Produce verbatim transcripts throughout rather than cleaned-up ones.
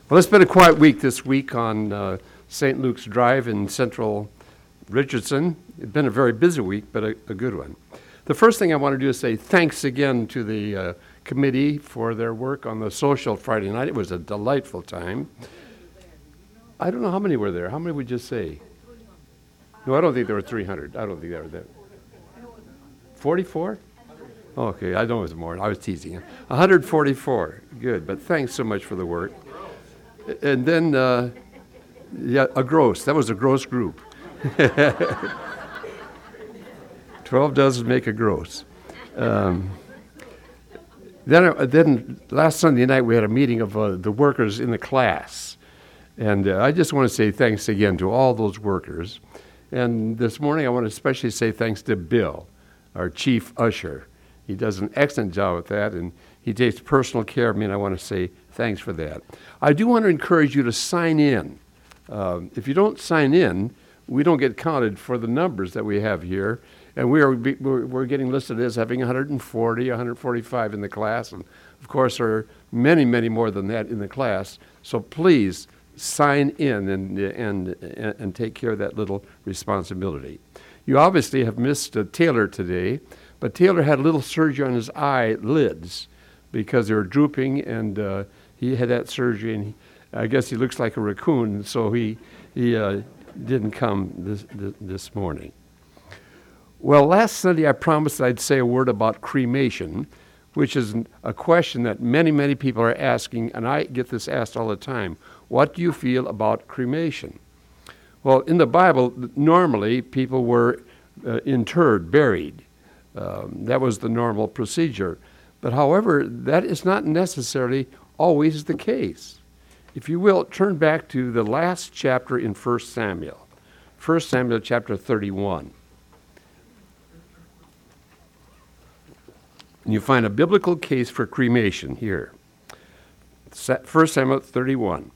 Well, it's been a quiet week this week on uh, Saint Luke's Drive in central Richardson. It's been a very busy week, but a, a good one. The first thing I want to do is say thanks again to the uh, committee for their work on the social Friday night. It was a delightful time. I don't know how many were there. How many would you say? No, I don't think there were three hundred. I don't think there were there. forty-four? Okay, I know it was more. I was teasing you. one hundred forty-four. Good, but thanks so much for the work. And then, uh, yeah, a gross. That was a gross group. Twelve doesn't make a gross. Um, then, uh, then last Sunday night we had a meeting of uh, the workers in the class, and uh, I just want to say thanks again to all those workers. And this morning I want to especially say thanks to Bill, our chief usher. He does an excellent job with that, and he takes personal care of me, and I want to say thanks for that. I do want to encourage you to sign in. Um, if you don't sign in, we don't get counted for the numbers that we have here, and we are we're, we're getting listed as having one hundred forty, one hundred forty-five in the class, and of course there are many, many more than that in the class. So please sign in and and and, and take care of that little responsibility. You obviously have missed uh, Taylor today, but Taylor had a little surgery on his eyelids because they were drooping, and uh, he had that surgery, and he, I guess he looks like a raccoon, so he he uh, didn't come this, this this morning. Well, last Sunday I promised I'd say a word about cremation, which is a question that many, many people are asking, and I get this asked all the time. What do you feel about cremation? Well, in the Bible, normally people were uh, interred, buried. Um, that was the normal procedure. But however, that is not necessarily always the case. If you will, turn back to the last chapter in First Samuel. First Samuel chapter thirty-one. And you find a biblical case for cremation here. First Samuel thirty-one.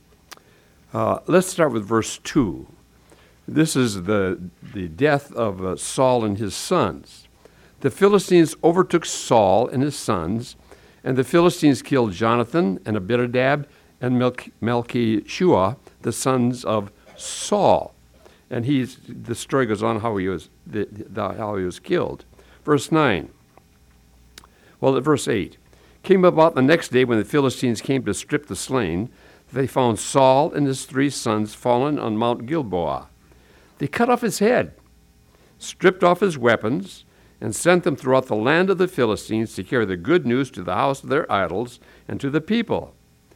Uh, let's start with verse two. This is the, the death of uh, Saul and his sons. The Philistines overtook Saul and his sons, and the Philistines killed Jonathan and Abinadab and Melch- Melchishua, the sons of Saul. And he's, the story goes on how he was the, the, how he was killed. Verse nine. Well, at verse eight. Came about the next day when the Philistines came to strip the slain, they found Saul and his three sons fallen on Mount Gilboa. They cut off his head, stripped off his weapons, and sent them throughout the land of the Philistines to carry the good news to the house of their idols and to the people.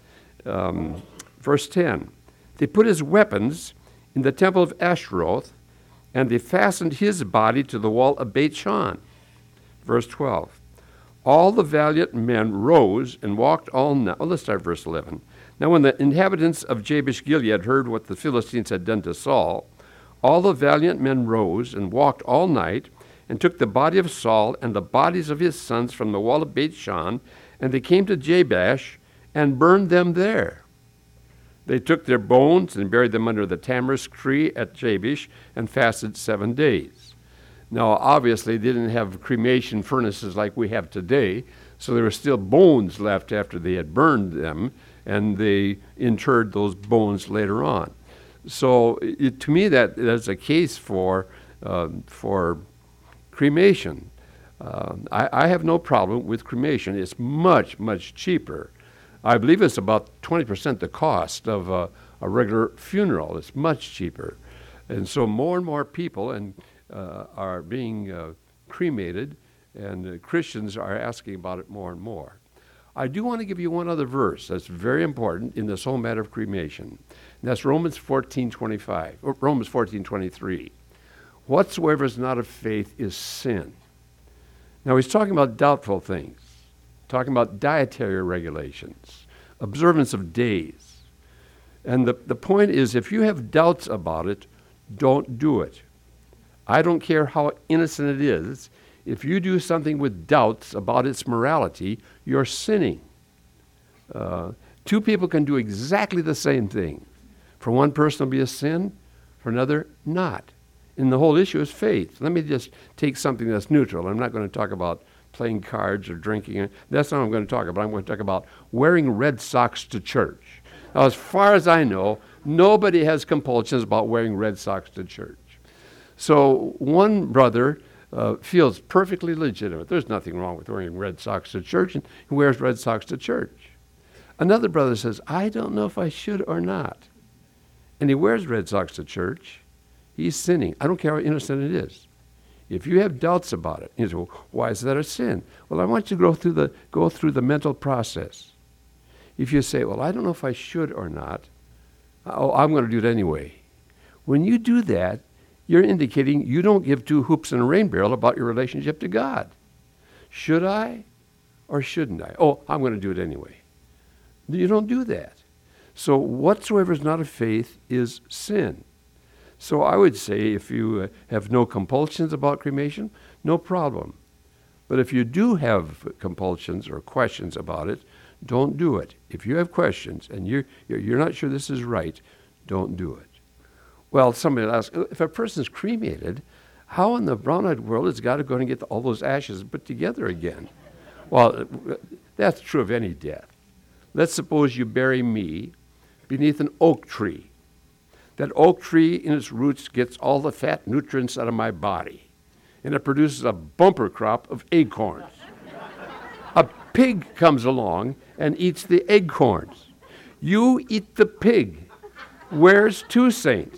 Um, verse ten, they put his weapons in the temple of Ashtaroth, and they fastened his body to the wall of Beit Shan. Verse twelve, all the valiant men rose and walked all night. Well, let's start verse eleven. Now when the inhabitants of Jabesh Gilead heard what the Philistines had done to Saul, all the valiant men rose and walked all night, and took the body of Saul and the bodies of his sons from the wall of Beit Shan, and they came to Jabesh and burned them there. They took their bones and buried them under the tamarisk tree at Jabesh and fasted seven days. Now, obviously, they didn't have cremation furnaces like we have today, so there were still bones left after they had burned them, and they interred those bones later on. So, it, to me, that that's a case for uh, for cremation. Uh, I, I have no problem with cremation. It's much, much cheaper. I believe it's about twenty percent the cost of a, a regular funeral. It's much cheaper. And so more and more people and uh, are being uh, cremated, and uh, Christians are asking about it more and more. I do want to give you one other verse that's very important in this whole matter of cremation. And that's Romans fourteen twenty-five, or Romans fourteen twenty-three. Whatsoever is not of faith is sin. Now he's talking about doubtful things, talking about dietary regulations, observance of days. And the, the point is, if you have doubts about it, don't do it. I don't care how innocent it is. If you do something with doubts about its morality, you're sinning. Uh, two people can do exactly the same thing. For one person it'll be a sin, for another not. And the whole issue is faith. Let me just take something that's neutral. I'm not going to talk about playing cards or drinking. That's not what I'm going to talk about. I'm going to talk about wearing red socks to church. Now, as far as I know, nobody has compulsions about wearing red socks to church. So one brother uh, feels perfectly legitimate. There's nothing wrong with wearing red socks to church, and he wears red socks to church. Another brother says, I don't know if I should or not. And he wears red socks to church. He's sinning. I don't care how innocent it is. If you have doubts about it, you say, well, why is that a sin? Well, I want you to go through the go through the mental process. If you say, well, I don't know if I should or not, oh, I'm going to do it anyway. When you do that, you're indicating you don't give two hoops and a rain barrel about your relationship to God. Should I or shouldn't I? Oh, I'm going to do it anyway. You don't do that. So whatsoever is not of faith is sin. So I would say if you uh, have no compulsions about cremation, no problem. But if you do have compulsions or questions about it, don't do it. If you have questions and you're, you're not sure this is right, don't do it. Well, somebody will ask, if a person's cremated, how in the brown-eyed world is God going to get all those ashes put together again? Well, that's true of any death. Let's suppose you bury me beneath an oak tree. That oak tree in its roots gets all the fat nutrients out of my body, and it produces a bumper crop of acorns. A pig comes along and eats the acorns. You eat the pig. Where's Toussaint?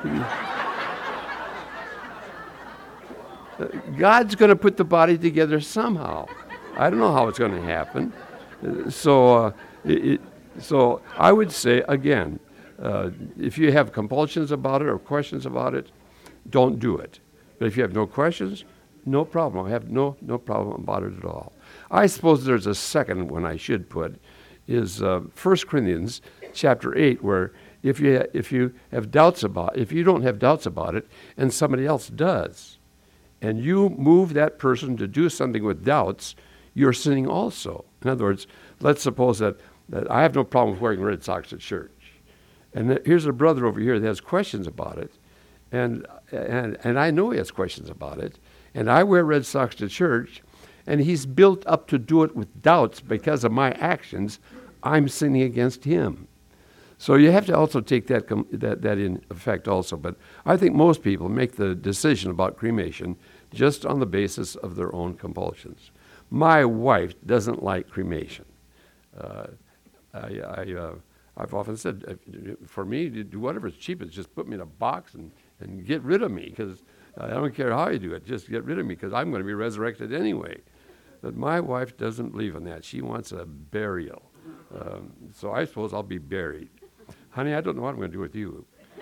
God's going to put the body together somehow. I don't know how it's going to happen. So, uh, it, so I would say, again, uh, if you have compulsions about it or questions about it, don't do it. But if you have no questions, no problem. I have no, no problem about it at all. I suppose there's a second one I should put, is uh, First Corinthians chapter eight, where if you, ha- if you have doubts about, if you don't have doubts about it, and somebody else does, and you move that person to do something with doubts, you're sinning also. In other words, let's suppose that, that I have no problem with wearing red socks at church. And th- here's a brother over here that has questions about it, and, and, and I know he has questions about it, and I wear red socks to church, and he's built up to do it with doubts because of my actions. I'm sinning against him. So you have to also take that, com- that, that in effect also. But I think most people make the decision about cremation just on the basis of their own compulsions. My wife doesn't like cremation. Uh, I, I, uh, I've often said, uh, for me, to do whatever's cheapest, just put me in a box and, and get rid of me, because I don't care how you do it, just get rid of me, because I'm going to be resurrected anyway. But my wife doesn't believe in that. She wants a burial. Um, so I suppose I'll be buried. Honey, I don't know what I'm going to do with you.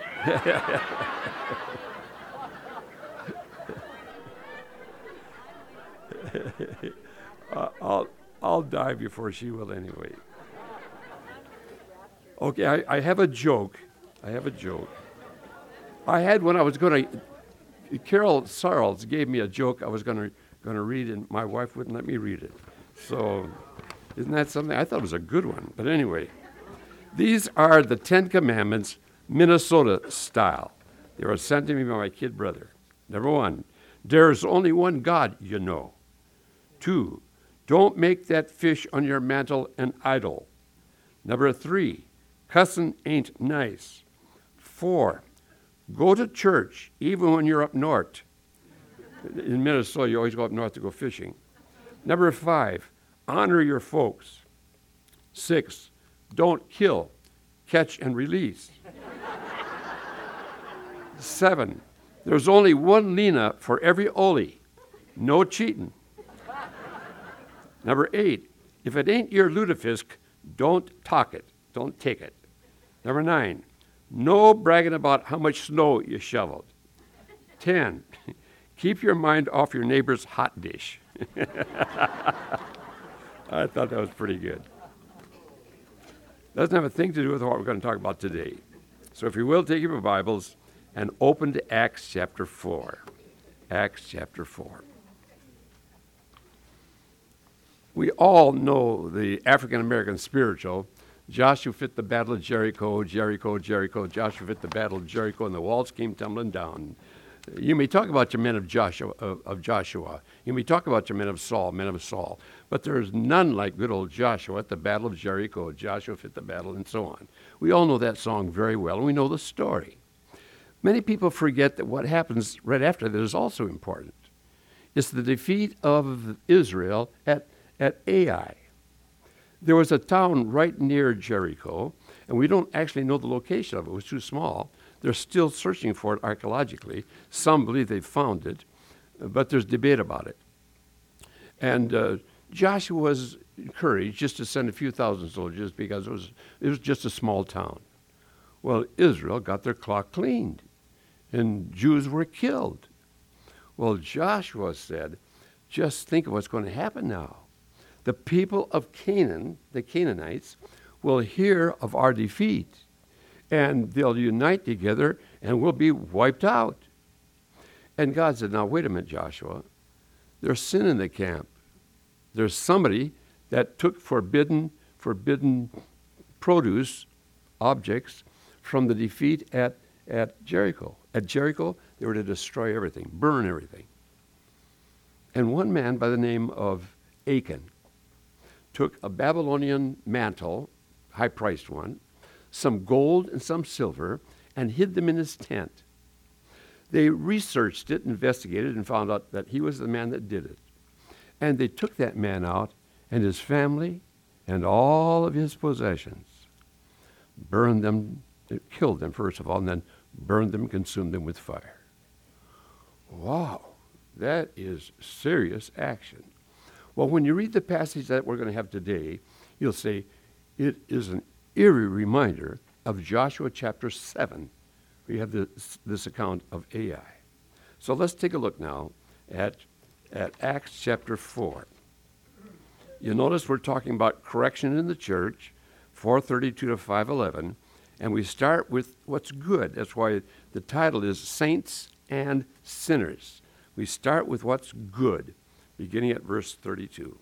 uh, I'll, I'll die before she will anyway. Okay, I, I have a joke. I have a joke. I had when I was going to, Carol Sarles gave me a joke I was going to going to read, and my wife wouldn't let me read it. So isn't that something? I thought it was a good one. But anyway, these are the Ten Commandments, Minnesota style. They were sent to me by my kid brother. Number one, there's only one God, you know. Two, don't make that fish on your mantle an idol. Number three, cussing ain't nice. Four, go to church even when you're up north. In Minnesota, you always go up north to go fishing. Number five, honor your folks. Six, don't kill, catch and release. Seven, there's only one Lena for every Oli. No cheating. Number eight, if it ain't your lutefisk, don't talk it. Don't take it. Number nine, no bragging about how much snow you shoveled. Ten, keep your mind off your neighbor's hot dish. I thought that was pretty good. Doesn't have a thing to do with what we're going to talk about today. So if you will, take your Bibles and open to Acts chapter four. Acts chapter four. We all know the African-American spiritual. Joshua fit the battle of Jericho, Jericho, Jericho. Joshua fit the battle of Jericho, and the walls came tumbling down. You may talk about your men of Joshua, of, of Joshua. You may talk about your men of Saul, men of Saul. But there's none like good old Joshua at the Battle of Jericho, Joshua at the battle, and so on. We all know that song very well, and we know the story. Many people forget that what happens right after that is also important. It's the defeat of Israel at, at Ai. There was a town right near Jericho, and we don't actually know the location of it. It was too small. They're still searching for it archaeologically. Some believe they found it, but there's debate about it. And uh, Joshua was encouraged just to send a few thousand soldiers because it was, it was just a small town. Well, Israel got their clock cleaned, and Jews were killed. Well, Joshua said, just think of what's going to happen now. The people of Canaan, the Canaanites, will hear of our defeat, and they'll unite together, and we'll be wiped out. And God said, now, wait a minute, Joshua. There's sin in the camp. There's somebody that took forbidden, forbidden produce, objects, from the defeat at, at Jericho. At Jericho, they were to destroy everything, burn everything. And one man by the name of Achan took a Babylonian mantle, high-priced one, some gold and some silver, and hid them in his tent. They researched it, investigated, and found out that he was the man that did it. And they took that man out and his family and all of his possessions, burned them, killed them first of all, and then burned them, consumed them with fire. Wow, that is serious action. Well, when you read the passage that we're going to have today, you'll say it is an eerie reminder of Joshua chapter seven. We have this, this account of Ai. So let's take a look now at, at Acts chapter four. You'll notice we're talking about correction in the church, four thirty-two to five eleven, and we start with what's good. That's why the title is Saints and Sinners. We start with what's good, beginning at verse thirty-two.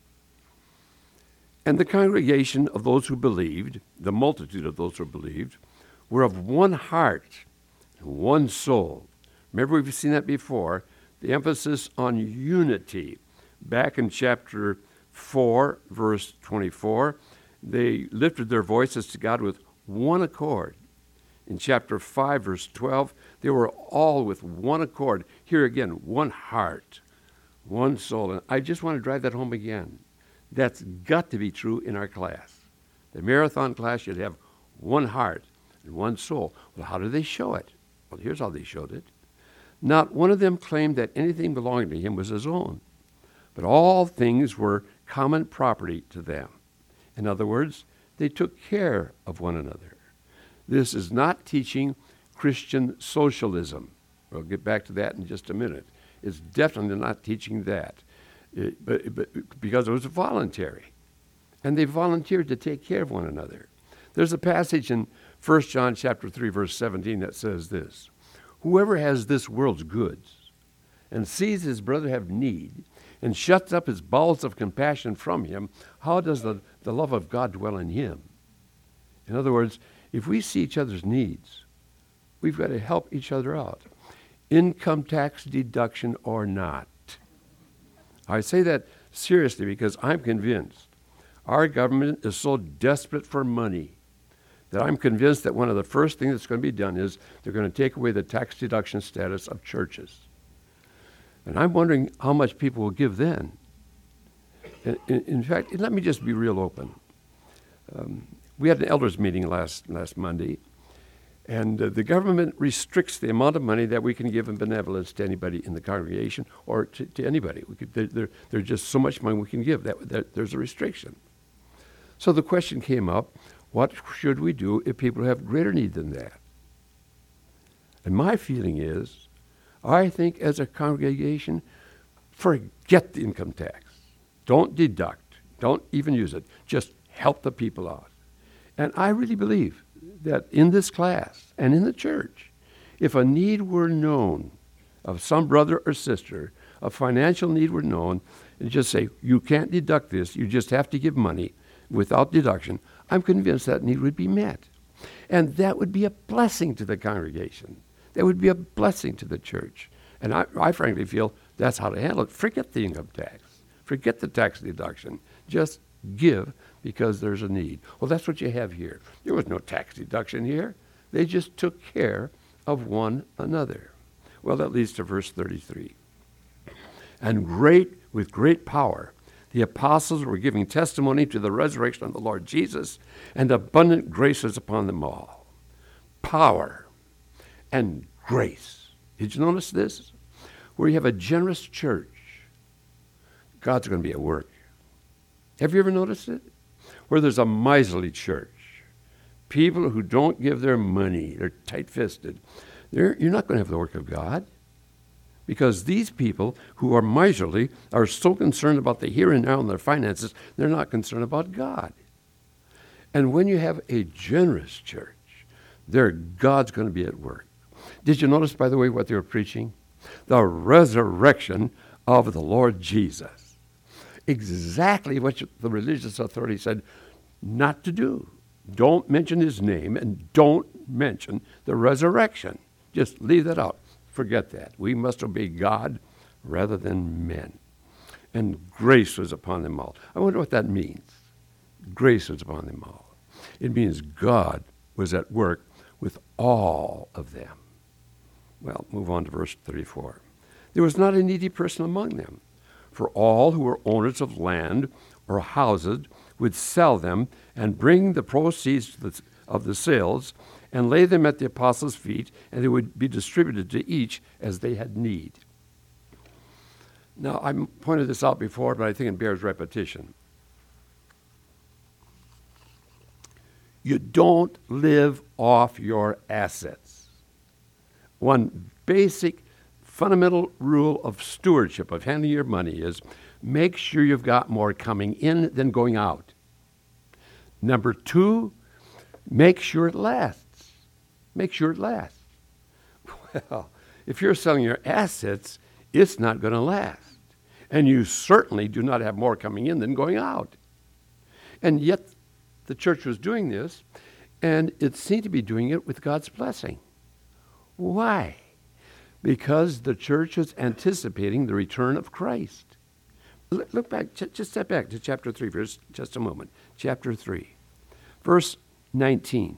And the congregation of those who believed, the multitude of those who believed, were of one heart and one soul. Remember, we've seen that before, the emphasis on unity. Back in chapter four, verse twenty-four, they lifted their voices to God with one accord. In chapter five, verse twelve, they were all with one accord. Here again, one heart, one soul. And I just want to drive that home again. That's got to be true in our class. The marathon class should have one heart and one soul. Well, how do they show it? Well, here's how they showed it. Not one of them claimed that anything belonging to him was his own, but all things were common property to them. In other words, they took care of one another. This is not teaching Christian socialism. We'll get back to that in just a minute. It's definitely not teaching that, it, but, but because it was voluntary. And they volunteered to take care of one another. There's a passage in First John chapter three, verse seventeen that says this: whoever has this world's goods and sees his brother have need and shuts up his bowels of compassion from him, how does the, the love of God dwell in him? In other words, if we see each other's needs, we've got to help each other out. Income tax deduction or not. I say that seriously because I'm convinced our government is so desperate for money that I'm convinced that one of the first things that's going to be done is they're going to take away the tax deduction status of churches. And I'm wondering how much people will give then. In, in, in fact, let me just be real open. Um, we had an elders meeting last last Monday, and uh, the government restricts the amount of money that we can give in benevolence to anybody in the congregation or to, to anybody. We could, there, there, there's just so much money we can give. That, that there's a restriction. So the question came up, what should we do if people have greater need than that? And my feeling is, I think as a congregation, forget the income tax. Don't deduct. Don't even use it. Just help the people out. And I really believe that in this class and in the church, if a need were known of some brother or sister, a financial need were known, and just say, you can't deduct this, you just have to give money without deduction, I'm convinced that need would be met. And that would be a blessing to the congregation. that would be a blessing to the church. And I, I frankly feel that's how to handle it. Forget the income tax. Forget the tax deduction. Just give because there's a need. Well, that's what you have here. There was no tax deduction here. They just took care of one another. Well, that leads to verse thirty-three. And great, with great power, the apostles were giving testimony to the resurrection of the Lord Jesus, and abundant grace was upon them all. Power and grace. Did you notice this? Where you have a generous church, God's going to be at work. Have you ever noticed it? Where there's a miserly church, people who don't give their money, they're tight-fisted, they're, you're not going to have the work of God. Because these people who are miserly are so concerned about the here and now and their finances, they're not concerned about God. And when you have a generous church, there God's going to be at work. Did you notice, by the way, what they were preaching? The resurrection of the Lord Jesus. Exactly what the religious authority said not to do. Don't mention his name and don't mention the resurrection. Just leave that out. Forget that. We must obey God rather than men. And grace was upon them all. I wonder what that means. Grace was upon them all. It means God was at work with all of them. Well, move on to verse thirty-four. There was not a needy person among them, for all who were owners of land or houses would sell them and bring the proceeds of the sales and lay them at the apostles' feet, and they would be distributed to each as they had need. Now, I pointed this out before, but I think it bears repetition. You don't live off your assets. One basic, fundamental rule of stewardship, of handling your money, is make sure you've got more coming in than going out. Number two, make sure it lasts. Make sure it lasts. Well, if you're selling your assets, it's not going to last. And you certainly do not have more coming in than going out. And yet, the church was doing this, and it seemed to be doing it with God's blessing. Why? Because the church was anticipating the return of Christ. Look back, just step back to chapter three for just a moment. Chapter three, verse nineteen.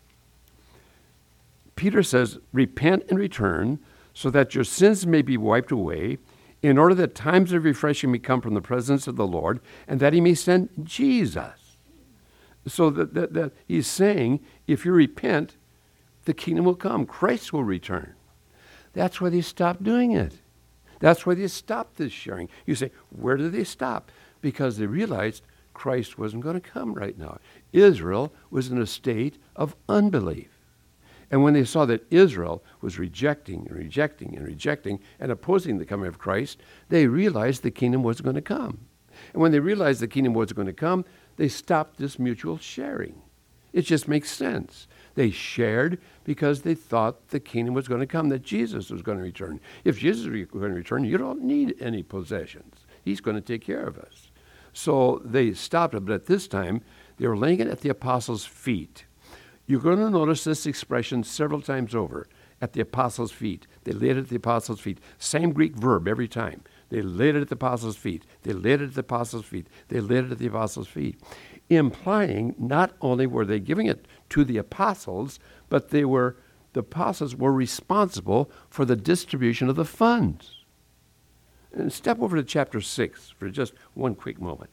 Peter says, repent and return so that your sins may be wiped away, in order that times of refreshing may come from the presence of the Lord, and that he may send Jesus. So that, that, that he's saying, if you repent, the kingdom will come. Christ will return. That's why they stopped doing it. That's why they stopped this sharing. You say, where did they stop? Because they realized Christ wasn't going to come right now. Israel was in a state of unbelief. And when they saw that Israel was rejecting and rejecting and rejecting and opposing the coming of Christ, they realized the kingdom wasn't going to come. And when they realized the kingdom wasn't going to come, they stopped this mutual sharing. It just makes sense. They shared because they thought the kingdom was going to come, that Jesus was going to return. If Jesus was going to return, you don't need any possessions. He's going to take care of us. So they stopped it, but at this time, they were laying it at the apostles' feet. You're going to notice this expression several times over, at the apostles' feet. They laid it at the apostles' feet. Same Greek verb every time. They laid it at the apostles' feet. They laid it at the apostles' feet. They laid it at the apostles' feet. Implying not only were they giving it to the apostles, but they were, the apostles were responsible for the distribution of the funds. And step over to chapter six for just one quick moment.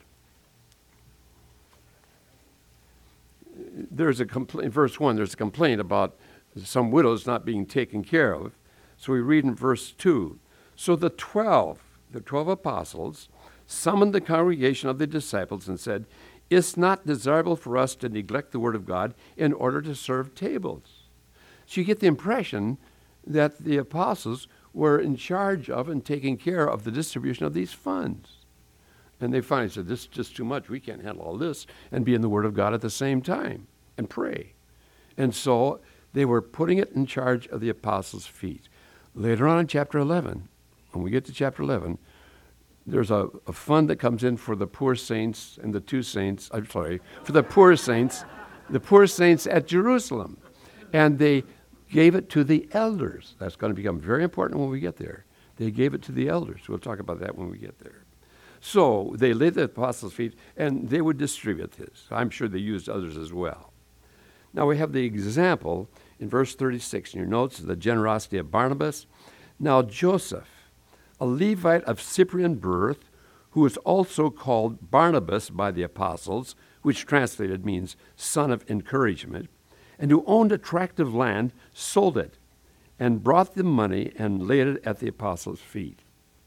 There's a complaint, verse one, there's a complaint about some widows not being taken care of. So we read in verse two, so the twelve, the twelve apostles, summoned the congregation of the disciples and said, it's not desirable for us to neglect the word of God in order to serve tables. So you get the impression that the apostles were in charge of and taking care of the distribution of these funds. And they finally said, this is just too much. We can't handle all this and be in the Word of God at the same time and pray. And so they were putting it in charge of the apostles' feet. Later on in chapter eleven, when we get to chapter eleven, there's a, a fund that comes in for the poor saints and the two saints, I'm sorry, for the poor saints, the poor saints at Jerusalem. And they gave it to the elders. That's going to become very important when we get there. They gave it to the elders. We'll talk about that when we get there. So they laid the apostles' feet, and they would distribute this. I'm sure they used others as well. Now we have the example in verse thirty-six in your notes, the generosity of Barnabas. Now Joseph, a Levite of Cyprian birth, who was also called Barnabas by the apostles, which translated means son of encouragement, and who owned a tract of land, sold it, and brought the money and laid it at the apostles' feet.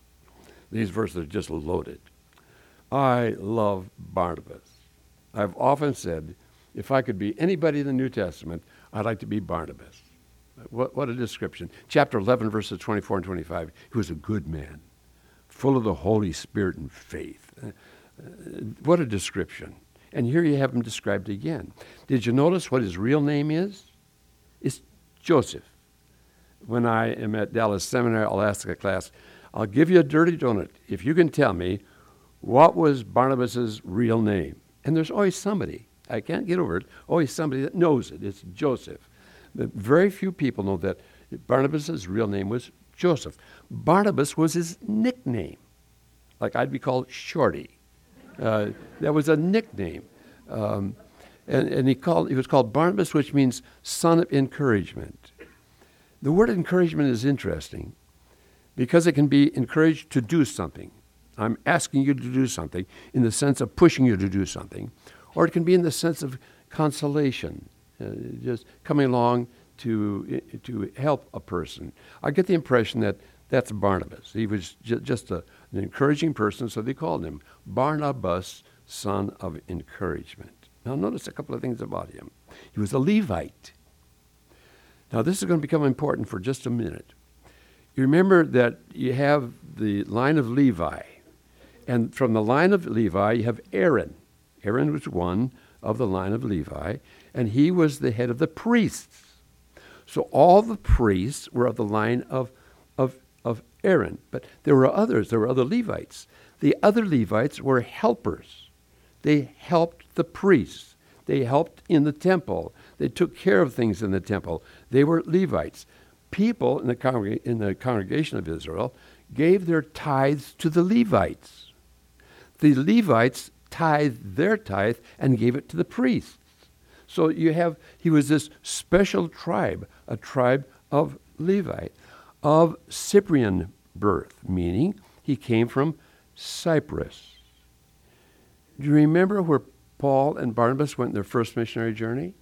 These verses are just loaded. I love Barnabas. I've often said, if I could be anybody in the New Testament, I'd like to be Barnabas. What, what a description. Chapter eleven, verses twenty-four and twenty-five. He was a good man, full of the Holy Spirit and faith. Uh, uh, what a description. And here you have him described again. Did you notice what his real name is? It's Joseph. When I am at Dallas Seminary, I'll ask a class, I'll give you a dirty donut if you can tell me what was Barnabas' real name. And there's always somebody. I can't get over it. Always somebody that knows it. It's Joseph. But very few people know that Barnabas' real name was Joseph. Barnabas was his nickname. Like I'd be called Shorty. Uh, that was a nickname. Um, and and he, called, he was called Barnabas, which means son of encouragement. The word encouragement is interesting because it can be encouraged to do something. I'm asking you to do something in the sense of pushing you to do something. Or it can be in the sense of consolation, uh, just coming along to to help a person. I get the impression that that's Barnabas. He was ju- just a, an encouraging person, so they called him Barnabas, son of encouragement. Now notice a couple of things about him. He was a Levite. Now this is going to become important for just a minute. You remember that you have the line of Levi, and from the line of Levi you have Aaron. Aaron was one of the line of Levi, and he was the head of the priests. So all the priests were of the line of, of, of Aaron, but there were others. There were other Levites. The other Levites were helpers. They helped the priests. They helped in the temple. They took care of things in the temple. They were Levites. People in the, congreg- in the congregation of Israel gave their tithes to the Levites. The Levites tithed their tithe and gave it to the priests. So you have, he was this special tribe, a tribe of Levi, of Cyprian birth, meaning he came from Cyprus. Do you remember where Paul and Barnabas went in their first missionary journey?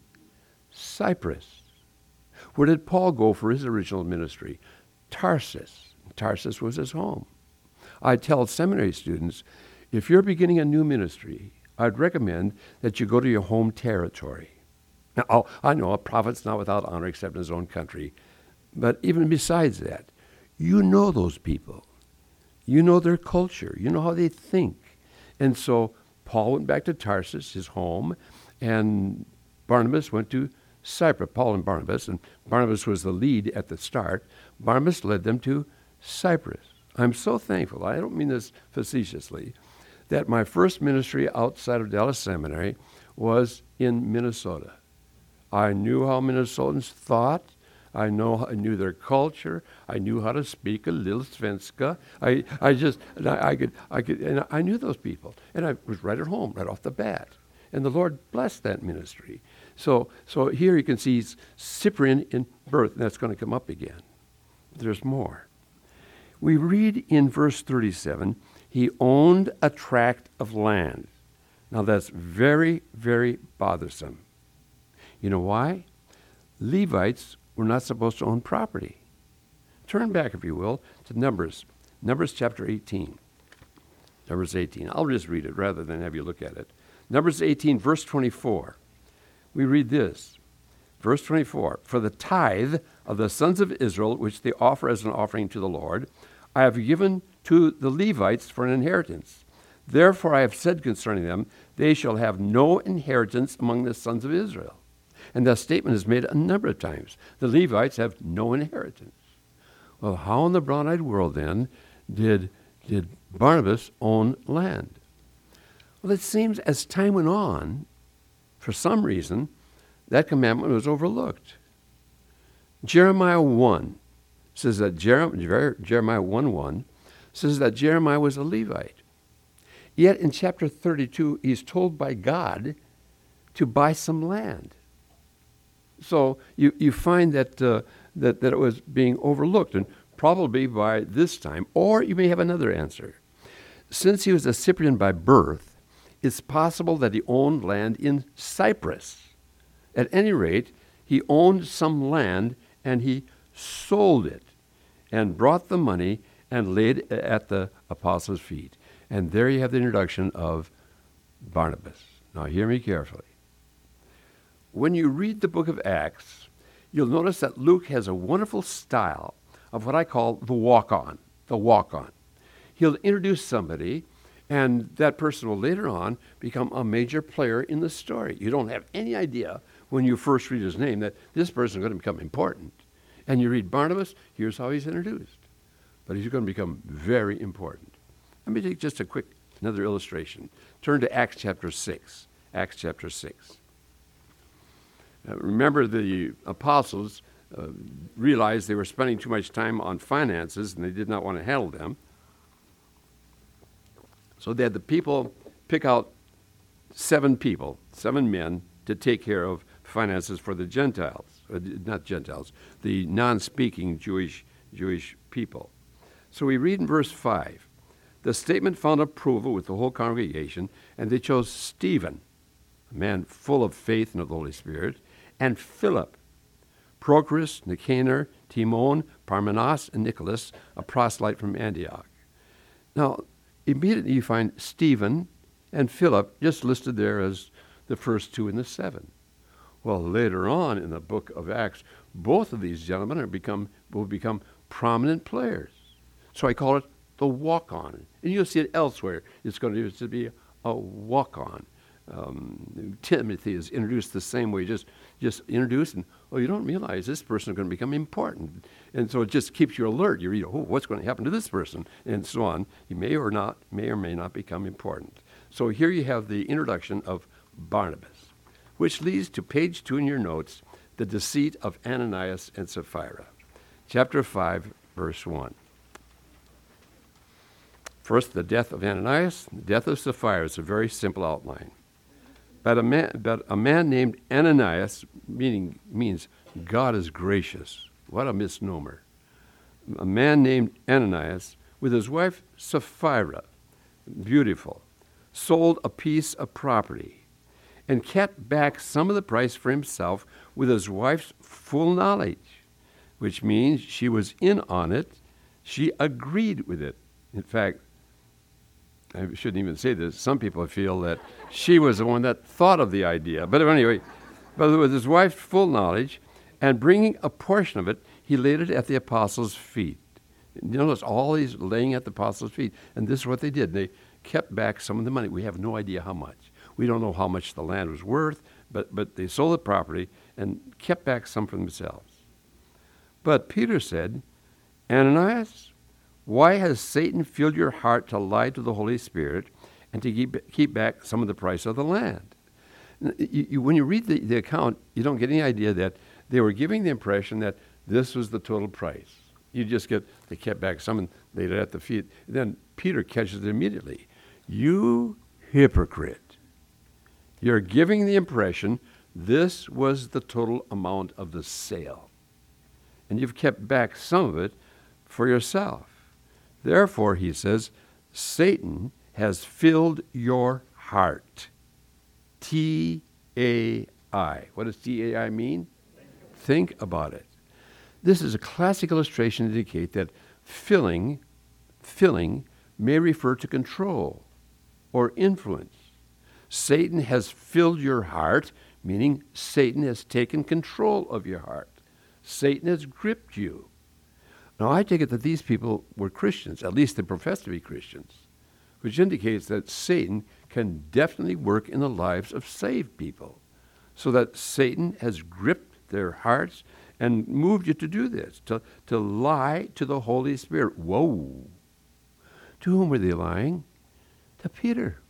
Cyprus. Where did Paul go for his original ministry? Tarsus. Tarsus was his home. I tell seminary students, if you're beginning a new ministry, I'd recommend that you go to your home territory. Now, I know a prophet's not without honor except in his own country, but even besides that, you know those people. You know their culture. You know how they think. And so Paul went back to Tarsus, his home, and Barnabas went to Cyprus. Paul and Barnabas, and Barnabas was the lead at the start. Barnabas led them to Cyprus. I'm so thankful, I don't mean this facetiously, that my first ministry outside of Dallas Seminary was in Minnesota. I knew how Minnesotans thought. I know I knew their culture. I knew how to speak a little Svenska. I, I just I, I could I could and I knew those people, and I was right at home right off the bat. And the Lord blessed that ministry. So so here you can see he's Cyprian in birth, and that's going to come up again. There's more. We read in verse thirty-seven, he owned a tract of land. Now that's very, very bothersome. You know why? Levites were not supposed to own property. Turn back, if you will, to Numbers. Numbers chapter eighteen. Numbers eighteen. I'll just read it rather than have you look at it. Numbers eighteen, verse twenty-four. We read this. Verse twenty-four. For the tithe of the sons of Israel, which they offer as an offering to the Lord, I have given to the Levites for an inheritance. Therefore I have said concerning them, they shall have no inheritance among the sons of Israel. And that statement is made a number of times. The Levites have no inheritance. Well, how in the brown-eyed world, then, did, did Barnabas own land? Well, it seems as time went on, for some reason, that commandment was overlooked. Jeremiah one says that Jer- Jer- Jeremiah one one says that Jeremiah was a Levite. Yet in chapter thirty-two, he's told by God to buy some land. So you, you find that, uh, that that it was being overlooked, and probably by this time, or you may have another answer. Since he was a Cyprian by birth, it's possible that he owned land in Cyprus. At any rate, he owned some land and he sold it and brought the money and laid it at the apostles' feet. And there you have the introduction of Barnabas. Now hear me carefully. When you read the book of Acts, you'll notice that Luke has a wonderful style of what I call the walk-on, the walk-on. He'll introduce somebody, and that person will later on become a major player in the story. You don't have any idea when you first read his name that this person is going to become important. And you read Barnabas, here's how he's introduced. But he's going to become very important. Let me take just a quick, another illustration. Turn to Acts chapter six. Acts chapter six. Uh, remember, the apostles uh, realized they were spending too much time on finances and they did not want to handle them. So they had the people pick out seven people, seven men, to take care of finances for the Gentiles, uh, not Gentiles, the non-speaking Jewish Jewish people. So we read in verse five, the statement found approval with the whole congregation, and they chose Stephen, a man full of faith and of the Holy Spirit, and Philip, Prochorus, Nicanor, Timon, Parmenas, and Nicholas, a proselyte from Antioch. Now, immediately you find Stephen and Philip just listed there as the first two in the seven. Well, later on in the book of Acts, both of these gentlemen are become will become prominent players. So I call it the walk-on. And you'll see it elsewhere. It's going to, to be a walk-on. Um, Timothy is introduced the same way, just just introduced, and oh, you don't realize this person is going to become important. And so it just keeps you alert. You read, oh, what's going to happen to this person? And so on. He may or not, may or may not become important. So here you have the introduction of Barnabas, which leads to page two in your notes, the deceit of Ananias and Sapphira. Chapter five, verse one. First, the death of Ananias, the death of Sapphira. It's a very simple outline. But a man, but a man named Ananias, meaning means God is gracious. What a misnomer. A man named Ananias, with his wife Sapphira, beautiful, sold a piece of property and kept back some of the price for himself with his wife's full knowledge, which means she was in on it. She agreed with it. In fact, I shouldn't even say this. Some people feel that she was the one that thought of the idea. But anyway, but with his wife's full knowledge, and bringing a portion of it, he laid it at the apostles' feet. You notice all these laying at the apostles' feet. And this is what they did. They kept back some of the money. We have no idea how much. We don't know how much the land was worth, but, but they sold the property and kept back some for themselves. But Peter said, Ananias, why has Satan filled your heart to lie to the Holy Spirit and to keep, keep back some of the price of the land? You, you, when you read the, the account, you don't get any idea that they were giving the impression that this was the total price. You just get, they kept back some and laid it at the feet. Then Peter catches it immediately. You hypocrite. You're giving the impression this was the total amount of the sale. And you've kept back some of it for yourself. Therefore, he says, Satan has filled your heart. T A I. What does T A I mean? Think about it. This is a classic illustration to indicate that filling, filling may refer to control or influence. Satan has filled your heart, meaning Satan has taken control of your heart. Satan has gripped you. Now, I take it that these people were Christians, at least they profess to be Christians, which indicates that Satan can definitely work in the lives of saved people, so that Satan has gripped their hearts and moved you to do this, to, to lie to the Holy Spirit. Whoa! To whom were they lying? To Peter.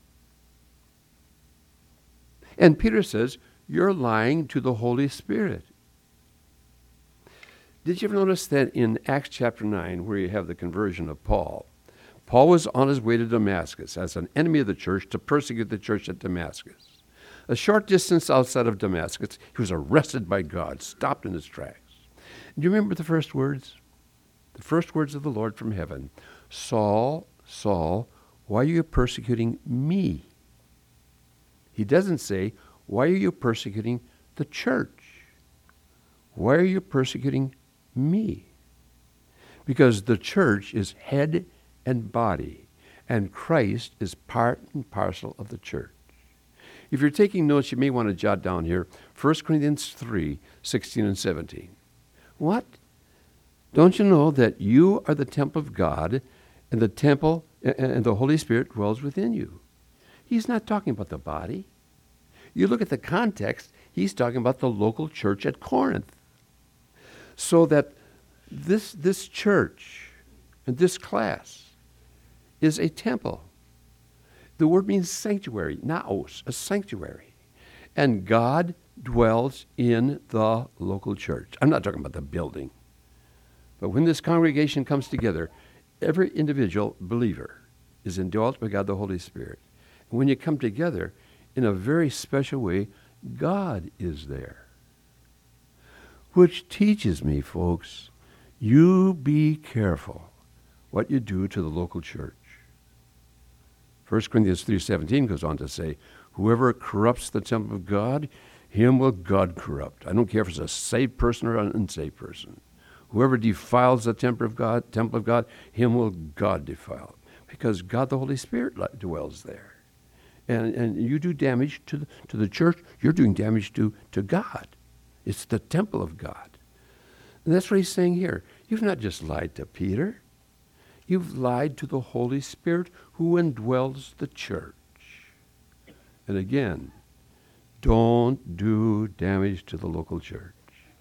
And Peter says, you're lying to the Holy Spirit. Did you ever notice that in Acts chapter nine, where you have the conversion of Paul, Paul was on his way to Damascus as an enemy of the church to persecute the church at Damascus. A short distance outside of Damascus, he was arrested by God, stopped in his tracks. Do you remember the first words? The first words of the Lord from heaven. Saul, Saul, why are you persecuting me? He doesn't say, why are you persecuting the church? Why are you persecuting me? Because the church is head and body, and Christ is part and parcel of the church. If you're taking notes, you may want to jot down here First Corinthians three, sixteen and seventeen. What? Don't you know that you are the temple of God, and the temple and the Holy Spirit dwells within you? He's not talking about the body. You look at the context, he's talking about the local church at Corinth. So that this, this church and this class is a temple. The word means sanctuary, naos, a sanctuary. And God dwells in the local church. I'm not talking about the building. But when this congregation comes together, every individual believer is indwelt by God the Holy Spirit. And when you come together, in a very special way, God is there. Which teaches me, folks, you be careful what you do to the local church. First Corinthians three seventeen goes on to say, whoever corrupts the temple of God, him will God corrupt. I don't care if it's a saved person or an unsaved person. Whoever defiles the temple of God, temple of God, him will God defile. Because God the Holy Spirit dwells there. And and you do damage to the, to the church, you're doing damage to, to God. It's the temple of God. And that's what he's saying here. You've not just lied to Peter. You've lied to the Holy Spirit who indwells the church. And again, don't do damage to the local church.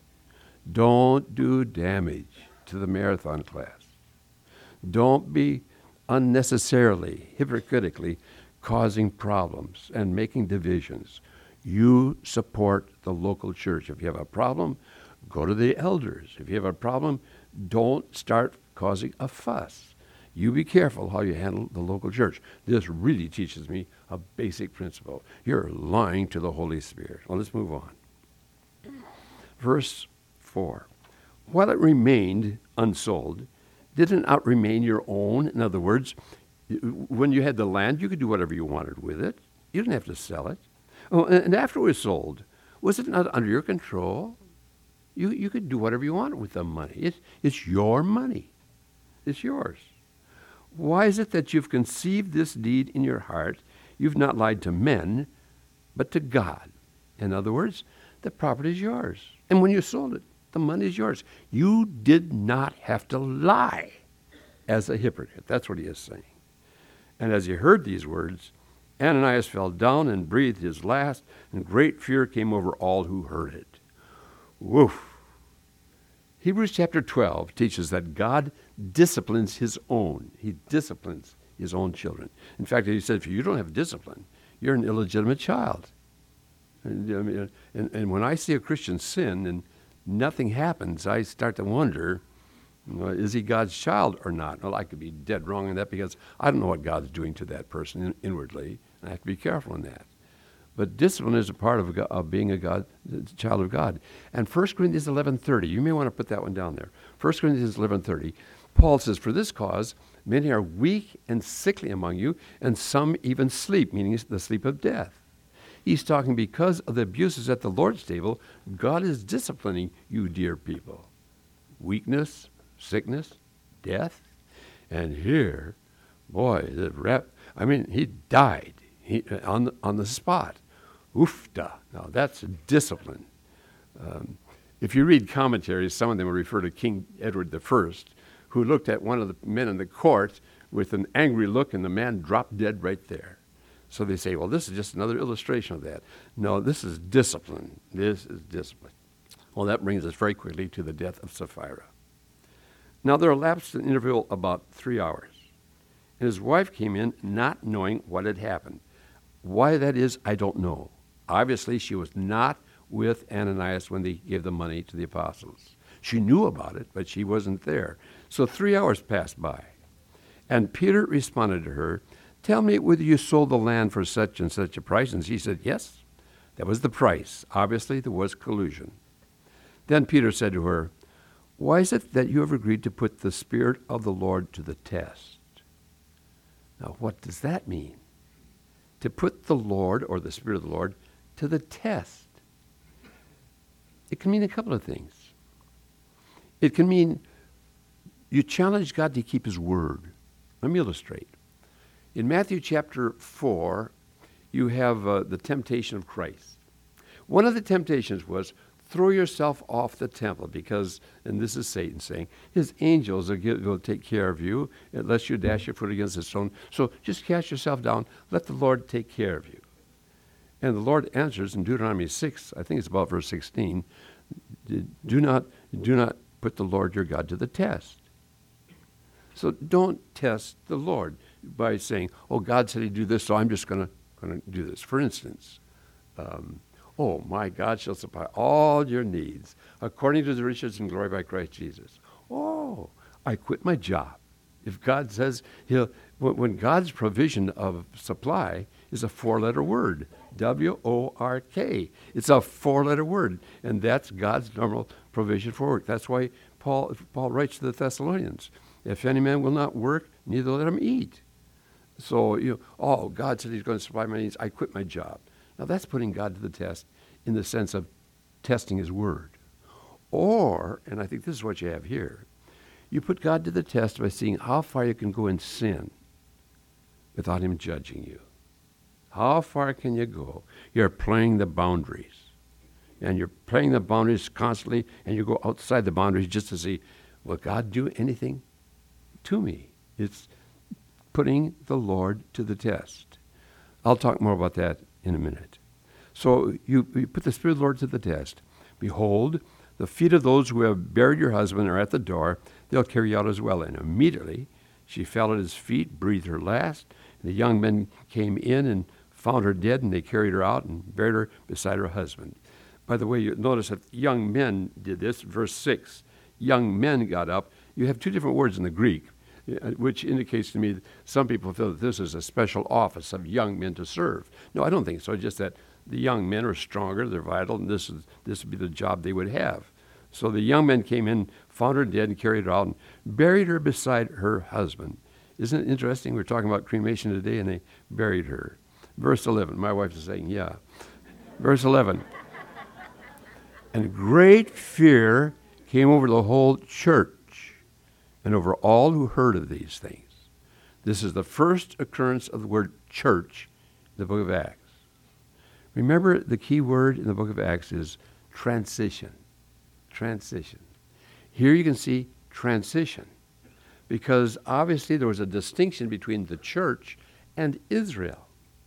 Don't do damage to the marathon class. Don't be unnecessarily, hypocritically causing problems and making divisions. You support the local church. If you have a problem, go to the elders. If you have a problem, don't start causing a fuss. You be careful how you handle the local church. This really teaches me a basic principle. You're lying to the Holy Spirit. Well, let's move on. Verse four. While it remained unsold, did it not remain your own? In other words, when you had the land, you could do whatever you wanted with it. You didn't have to sell it. Oh, and after it was sold, was it not under your control? You you could do whatever you wanted with the money. It's, it's your money. It's yours. Why is it that you've conceived this deed in your heart? You've not lied to men, but to God. In other words, the property is yours. And when you sold it, the money is yours. You did not have to lie as a hypocrite. That's what he is saying. And as he heard these words, Ananias fell down and breathed his last, and great fear came over all who heard it. Woof. Hebrews chapter twelve teaches that God disciplines his own. He disciplines his own children. In fact, he said, if you don't have discipline, you're an illegitimate child. And, I mean, and, and when I see a Christian sin and nothing happens, I start to wonder, you know, is he God's child or not? Well, I could be dead wrong in that because I don't know what God's doing to that person in, inwardly, and I have to be careful in that. But discipline is a part of, God, of being a God, a child of God. And First Corinthians eleven thirty, you may want to put that one down there. First Corinthians eleven thirty, Paul says, for this cause, many are weak and sickly among you, and some even sleep, meaning the sleep of death. He's talking because of the abuses at the Lord's table, God is disciplining you, dear people. Weakness, sickness, death. And here, boy, the rep, I mean, he died he, on, the, on the spot. Oofda. Now, that's discipline. Um, if you read commentaries, some of them will refer to King Edward the First, who looked at one of the men in the court with an angry look, and the man dropped dead right there. So they say, well, this is just another illustration of that. No, this is discipline. This is discipline. Well, that brings us very quickly to the death of Sapphira. Now, there elapsed an interval about three hours, and his wife came in not knowing what had happened. Why that is, I don't know. Obviously, she was not with Ananias when they gave the money to the apostles. She knew about it, but she wasn't there. So three hours passed by. And Peter responded to her, "Tell me whether you sold the land for such and such a price." And she said, "Yes, that was the price." Obviously, there was collusion. Then Peter said to her, "Why is it that you have agreed to put the Spirit of the Lord to the test?" Now, what does that mean? To put the Lord, or the Spirit of the Lord, to the test. It can mean a couple of things. It can mean you challenge God to keep his word. Let me illustrate. In Matthew chapter four, you have uh, the temptation of Christ. One of the temptations was, throw yourself off the temple because, and this is Satan saying, his angels will, give, will take care of you unless you dash your foot against a stone. So just cast yourself down. Let the Lord take care of you. And the Lord answers in Deuteronomy six, I think it's about verse sixteen, do not, do not put the Lord your God to the test. So don't test the Lord by saying, oh, God said he'd do this, so I'm just going to do this. For instance, um, oh, my God shall supply all your needs according to the riches and glory by Christ Jesus. Oh, I quit my job. If God says he'll, when God's provision of supply is a four-letter word, W O R K. It's a four-letter word, and that's God's normal provision for work. That's why Paul, Paul writes to the Thessalonians, if any man will not work, neither let him eat. So, you know, oh, God said he's going to supply my needs. I quit my job. Now, that's putting God to the test in the sense of testing his word. Or, and I think this is what you have here, you put God to the test by seeing how far you can go in sin without him judging you. How far can you go? You're playing the boundaries. And you're playing the boundaries constantly, and you go outside the boundaries just to see, will God do anything to me? It's putting the Lord to the test. I'll talk more about that in a minute. So you, you put the Spirit of the Lord to the test. Behold, the feet of those who have buried your husband are at the door. They'll carry you out as well. And immediately she fell at his feet, breathed her last. And the young men came in and found her dead, and they carried her out and buried her beside her husband. By the way, you notice that young men did this. Verse six, young men got up. You have two different words in the Greek, which indicates to me that some people feel that this is a special office of young men to serve. No, I don't think so. Just that the young men are stronger, they're vital, and this is this would be the job they would have. So the young men came in, found her dead, and carried her out and buried her beside her husband. Isn't it interesting? We're talking about cremation today, and they buried her. Verse eleven. My wife is saying, yeah. Verse eleven. And great fear came over the whole church and over all who heard of these things. This is the first occurrence of the word church in the book of Acts. Remember, the key word in the book of Acts is transition. Transition. Here you can see transition, because obviously there was a distinction between the church and Israel.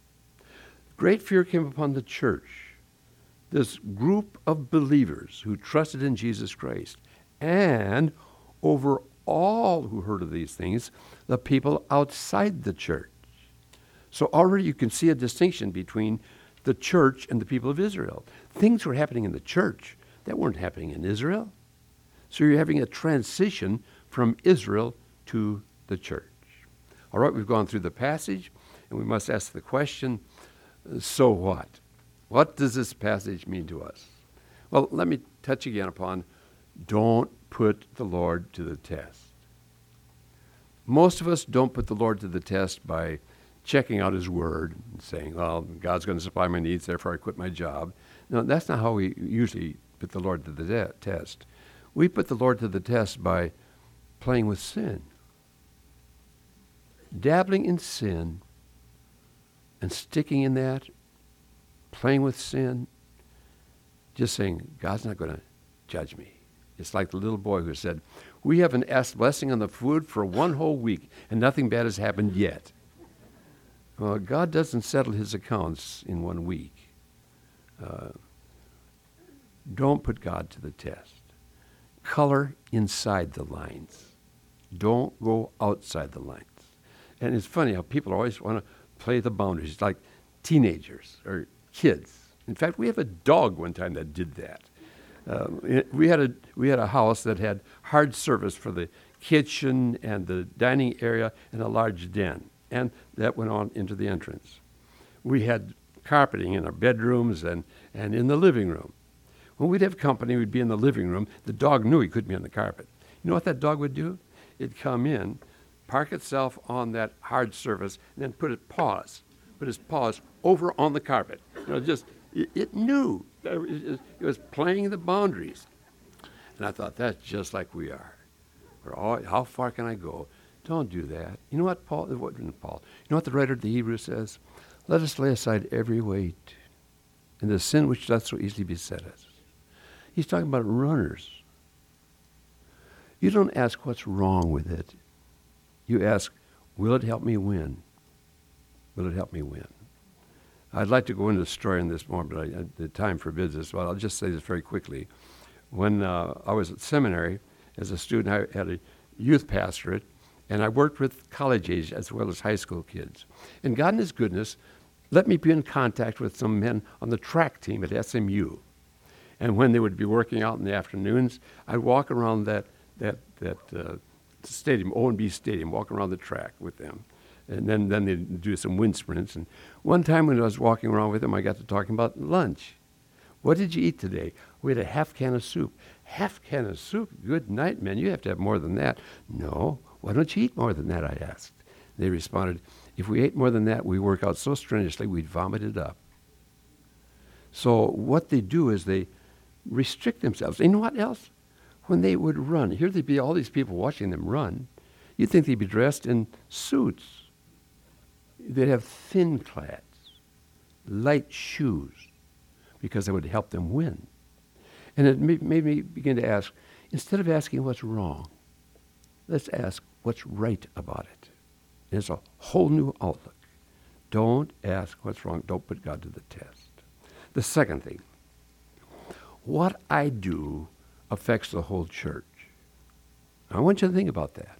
Great fear came upon the church, this group of believers who trusted in Jesus Christ, and over all who heard of these things, the people outside the church. So already you can see a distinction between the church and the people of Israel. Things were happening in the church that weren't happening in Israel. So you're having a transition from Israel to the church. All right, we've gone through the passage, and we must ask the question, so what? What does this passage mean to us? Well, let me touch again upon don't put the Lord to the test. Most of us don't put the Lord to the test by checking out his word and saying, well, God's going to supply my needs, therefore I quit my job. No, that's not how we usually put the Lord to the de- test. We put the Lord to the test by playing with sin, dabbling in sin, and sticking in that, playing with sin, just saying, God's not going to judge me. It's like the little boy who said, we haven't asked blessing on the food for one whole week, and nothing bad has happened yet. Well, God doesn't settle his accounts in one week. Uh, don't put God to the test. Color inside the lines. Don't go outside the lines. And it's funny how people always want to play the boundaries, like teenagers or kids. In fact, we have a dog one time that did that. Um, it- we had a we had a house that had hard surface for the kitchen and the dining area and a large den, and that went on into the entrance. We had carpeting in our bedrooms and, and in the living room. When we'd have company, we'd be in the living room. The dog knew he couldn't be on the carpet. You know what that dog would do? It'd come in, park itself on that hard surface, and then put its paws, put his paws over on the carpet. You know, just it, it knew. It was playing the boundaries. And I thought, that's just like we are. We're all, how far can I go? Don't do that. You know what Paul, what, Paul, you know what the writer of the Hebrews says? Let us lay aside every weight and the sin which doth so easily beset us. He's talking about runners. You don't ask what's wrong with it. You ask, will it help me win? Will it help me win? I'd like to go into the story on this more, but I, the time forbids this. But I'll just say this very quickly. When uh, I was at seminary, as a student, I had a youth pastorate, and I worked with college age as well as high school kids. And God in His goodness let me be in contact with some men on the track team at S M U. And when they would be working out in the afternoons, I'd walk around that that that uh, stadium, O and B Stadium, walk around the track with them. And then, then they'd do some wind sprints. And one time when I was walking around with them, I got to talking about lunch. What did you eat today? We had a half can of soup. Half can of soup? Good night, man. You have to have more than that. No. Why don't you eat more than that, I asked. They responded, if we ate more than that, we work out so strenuously, we'd vomit it up. So what they do is they restrict themselves. And you know what else? When they would run, here there'd be all these people watching them run. You'd think they'd be dressed in suits. They'd have thin clads, light shoes, because that would help them win. And it made, made me begin to ask, instead of asking what's wrong, let's ask what's right about it. And it's a whole new outlook. Don't ask what's wrong. Don't put God to the test. The second thing, what I do affects the whole church. I want you to think about that.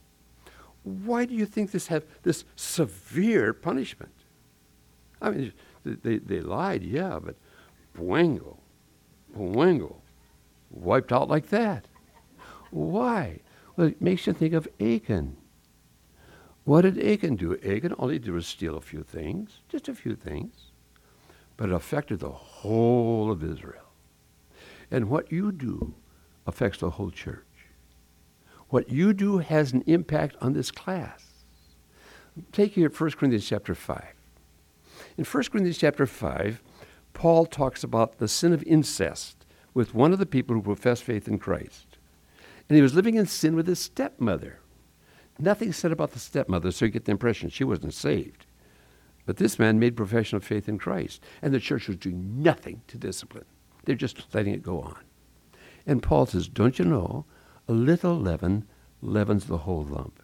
Why do you think this have this severe punishment? I mean, they, they lied, yeah, but Boingo, Boingo, wiped out like that. Why? Well, it makes you think of Achan. What did Achan do? Achan only did was steal a few things, just a few things, but it affected the whole of Israel. And what you do affects the whole church. What you do has an impact on this class. Take here First Corinthians chapter five. In First Corinthians chapter five, Paul talks about the sin of incest with one of the people who professed faith in Christ. And he was living in sin with his stepmother. Nothing said about the stepmother, so you get the impression she wasn't saved. But this man made profession of faith in Christ, and the church was doing nothing to discipline. They're just letting it go on. And Paul says, don't you know, a little leaven leavens the whole lump.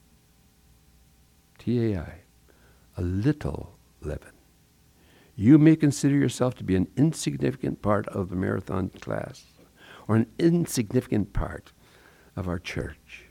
T A I, a little leaven. You may consider yourself to be an insignificant part of the marathon class or an insignificant part of our church.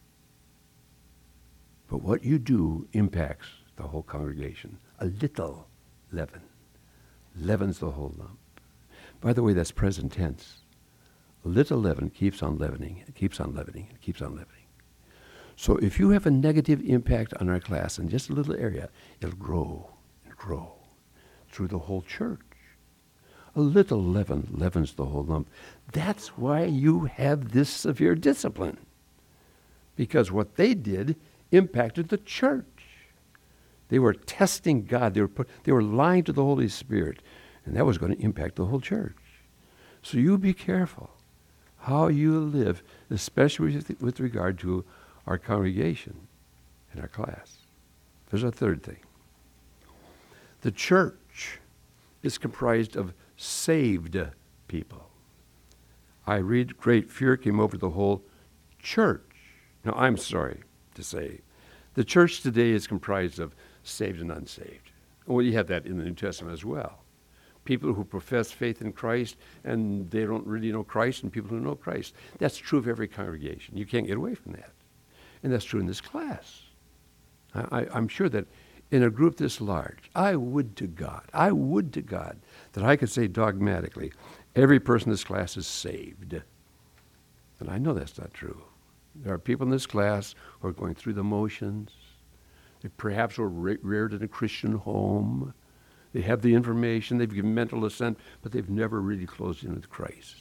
But what you do impacts the whole congregation. A little leaven leavens the whole lump. By the way, that's present tense. A little leaven keeps on leavening, it keeps on leavening, it keeps on leavening. So if you have a negative impact on our class in just a little area, it'll grow and grow through the whole church. A little leaven leavens the whole lump. That's why you have this severe discipline. Because what they did impacted the church. They were testing God. They were put, they were lying to the Holy Spirit. And that was going to impact the whole church. So you be careful how you live, especially with, with regard to our congregation and our class. There's a third thing. The church is comprised of saved people. I read great fear came over the whole church. Now, I'm sorry to say, the church today is comprised of saved and unsaved. Well, you have that in the New Testament as well. People who profess faith in Christ and they don't really know Christ, and people who know Christ. That's true of every congregation. You can't get away from that. And that's true in this class. I, I, I'm sure that in a group this large, I would to God, I would to God that I could say dogmatically, every person in this class is saved. And I know that's not true. There are people in this class who are going through the motions. They perhaps were ra- reared in a Christian home. They have the information, they've given mental assent, but they've never really closed in with Christ.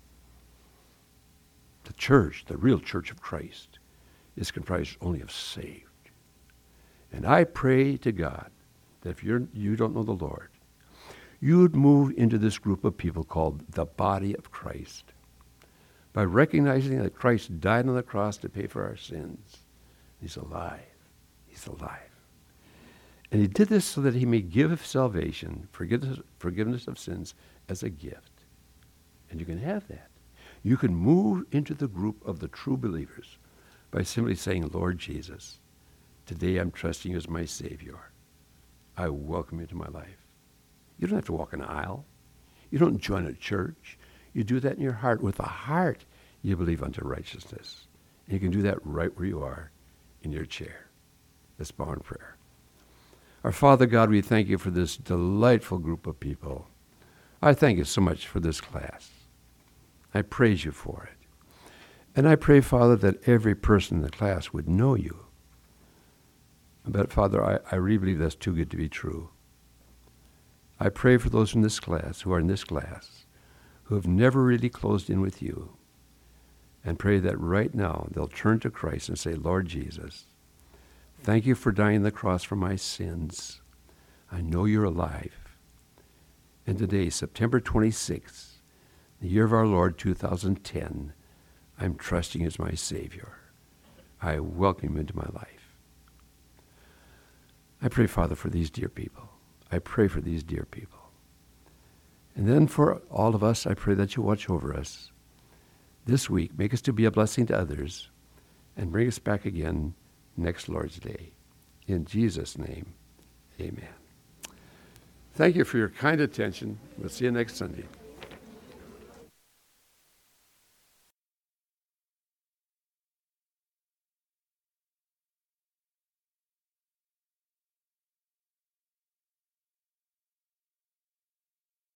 The church, the real church of Christ, is comprised only of saved. And I pray to God that if you're, you don't know the Lord, you would move into this group of people called the body of Christ by recognizing that Christ died on the cross to pay for our sins. He's alive. He's alive. And he did this so that he may give salvation, forgiveness, forgiveness of sins, as a gift. And you can have that. You can move into the group of the true believers by simply saying, Lord Jesus, today I'm trusting you as my Savior. I welcome you to my life. You don't have to walk an aisle. You don't join a church. You do that in your heart. With a heart, you believe unto righteousness. And you can do that right where you are in your chair. Let's bow in prayer. Our Father God, we thank you for this delightful group of people. I thank you so much for this class. I praise you for it. And I pray, Father, that every person in the class would know you. But, Father, I, I really believe that's too good to be true. I pray for those in this class, who are in this class, who have never really closed in with you, and pray that right now they'll turn to Christ and say, Lord Jesus, thank you for dying on the cross for my sins. I know you're alive. And today, September twenty-sixth, the year of our Lord, two thousand ten, I'm trusting you as my Savior. I welcome you into my life. I pray, Father, for these dear people. I pray for these dear people. And then for all of us, I pray that you watch over us this week. Make us to be a blessing to others and bring us back again next Lord's Day. In Jesus' name, amen. Thank you for your kind attention. We'll see you next Sunday.